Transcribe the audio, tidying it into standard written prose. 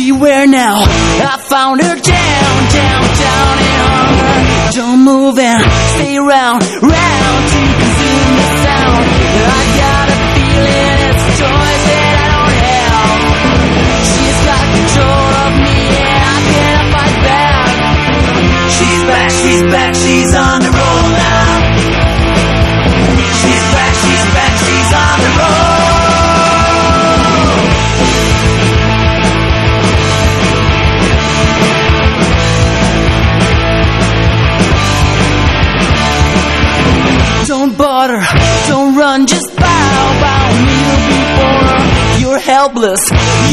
Beware now, I found her down in hunger. Don't move and stay round to consume the sound. I got a feeling it's a choice that I don't have. She's got control of me and I can't fight back. She's back, she's on the roll now. She's back, she's on the roll. Don't bother, don't run, just bow, kneel before her. You're helpless.